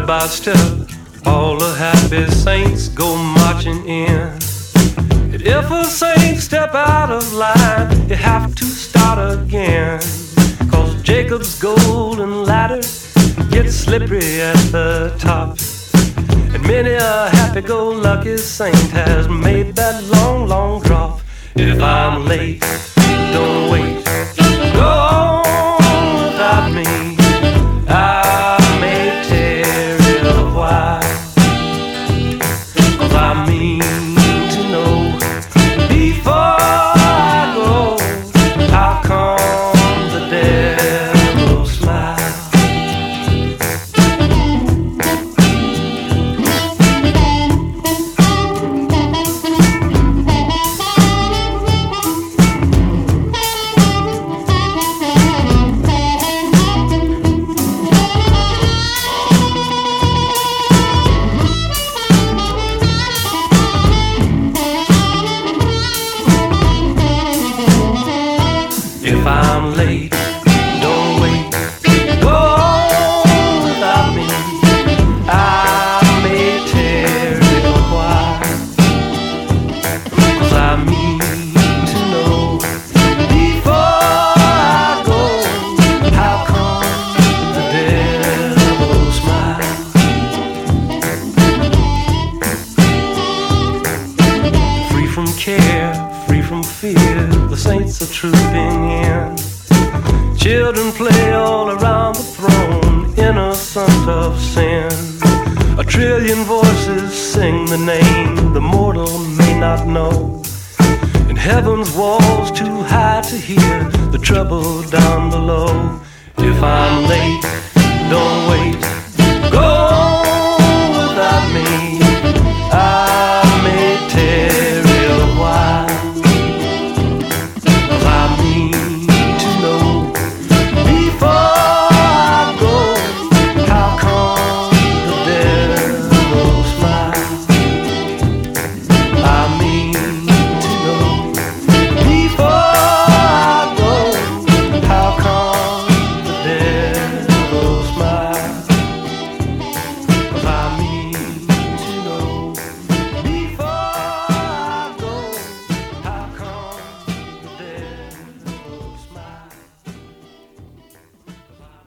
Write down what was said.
by step, all the happy saints go marching in. And if a saint step out of line, you have to start again. 'Cause Jacob's golden ladder gets slippery at the top. And many a happy-go-lucky saint has made that long, long drop. If I'm late, don't wait, go on without me. I may tarry a while, 'cause I mean to know before I go, how come the devil smile? If I'm late, don't wait, go on without me. I may tarry a while, 'cause I mean to know before I go, how come the devil smile? Free from care, free from fear, the saints are trooping in. Children play all around the throne, innocent of sin. A trillion voices sing the name the mortal may not know. And heaven's walls too high to hear the trouble down below. If I'm late, don't wait, go